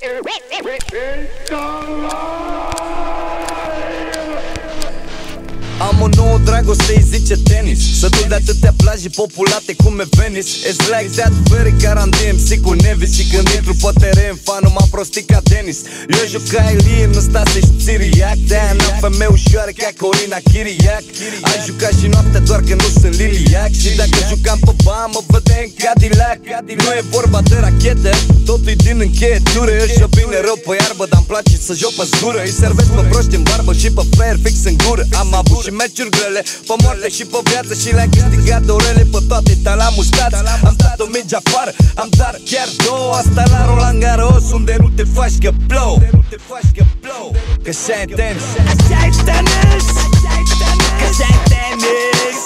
Am o nouă dragoste, îi zice tenis. Sătul de atâtea plaje populate cum e Venice. It's like that very Caran DMC cu Nevis. Și când intru pe teren, fanul m-a prostit ca Denis. Eu joc ca Elie, nu sta să-și țiriac. De-aia n-am femei ușoare ca Corina Chiriac. Ai jucat și noaptea doar că nu sunt liliac. Și dacă jucam pe bani, mă vede în Cadillac. Nu e vorba de rachete, totul e din încheietură. Eu joc bine rău pe iarbă, dar-mi place să joc pe zgură. Îi servesc pe proști în barbă și pe fraier fix în gură. Am avut și meciuri grele, pe moarte și pe viață. Și le-am câștigat de orele, pe toate tala mustați. Am dat o minge afară, am dat chiar două. Asta la Roland Garros, unde nu te faci că plouă. Că așa-i tenis, așa-i tenis, că așa-i tenis,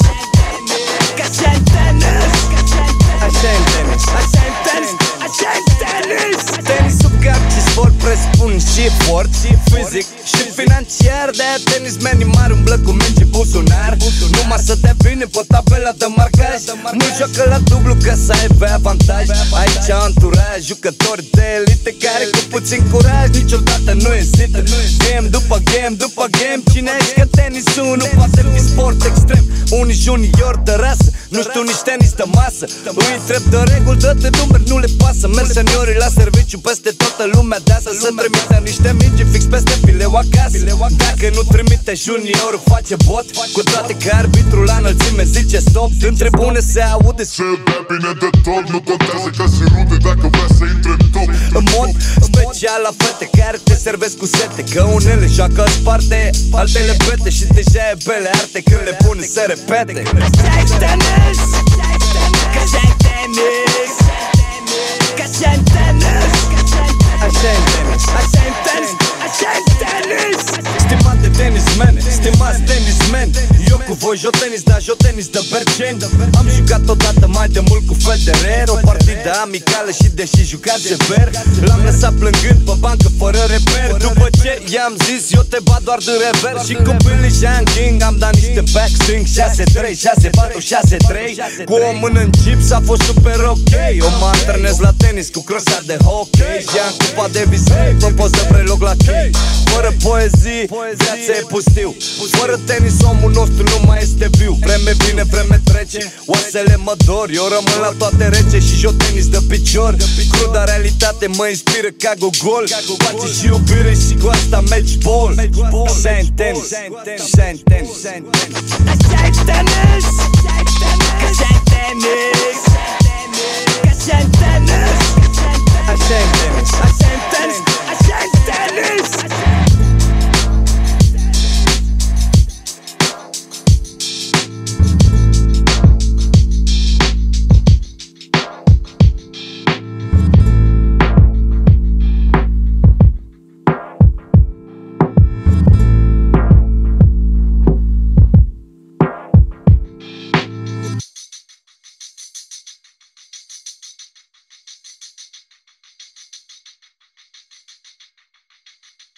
că așa-i tenis, așa-i tenis, așa-i tenis, așa-i tenis. Tenisul cap și sport presupun și efort, și fizic și financiar. De-aia tenismenii mari umblă cu mingi buzunar. Numai să te vine pe tabela de marcaj. Nu joacă la dublu ca să aibă avantaj. Aici anturaj, jucători de elite care cu puțin curaj niciodată nu ezită. Game după game după game. Cine ești că tenisul nu poate fi sport extrem. Unii junior de rasă, nu știu nici tenis de masă. Îi întreb de reguli, dă-te numeri, nu le pasă. Merg seniorii la serviciu peste toată lumea de asta. Să trimită niște mingi fix peste fileu acasă. Dacă nu trimite juniorul face bot. Cu toate că arbitrul la înălțime zice stop. Din tribune se aude se dea bine de tot. Nu contează ca și rude dacă vrea să intre în top. În mod special la fete care te servesc cu sete. Că unele joacă sparte, altele bete. Și deja e bele arte când le pune să repete. Așa-i tenis, că așa-i tenis, că așa-i tenis, așa-i tenis, așa-i tenis, așa-i tenis. Stimate tenismene, stimați tenismeni, eu cu voi joc tenis, dar joc tenis de berceni. Am jucat odată mai de mult cu Federer, o partidă amicală și deși jucat sever, l-am lăsat plângând pe bancă fără reper. După ce i-am zis eu te bat doar de revers. Și cu Billie Jean King am dat niște backswing 6-3, 6-4, 6-3. Cu o mână în gips a fost super ok. Eu mă antrenez la tenis cu crosa de hockey. Și-am cupa Davis, propus să preloc la chei. Fără poezii, viața e pustiu. Fără tenis omul nostru nu mai este viu. Vreme vine, vreme trece, oasele mă dor. Eu rămân la toate rece și joc tenis de picior. Cruda realitate mă inspiră ca Gogol. Pace și iubire și cu asta match ball. Așa-i tenis, așa-i tenis, așa-i tenis, că așa-i tenis, că așa-i tenis, așa-i tenis.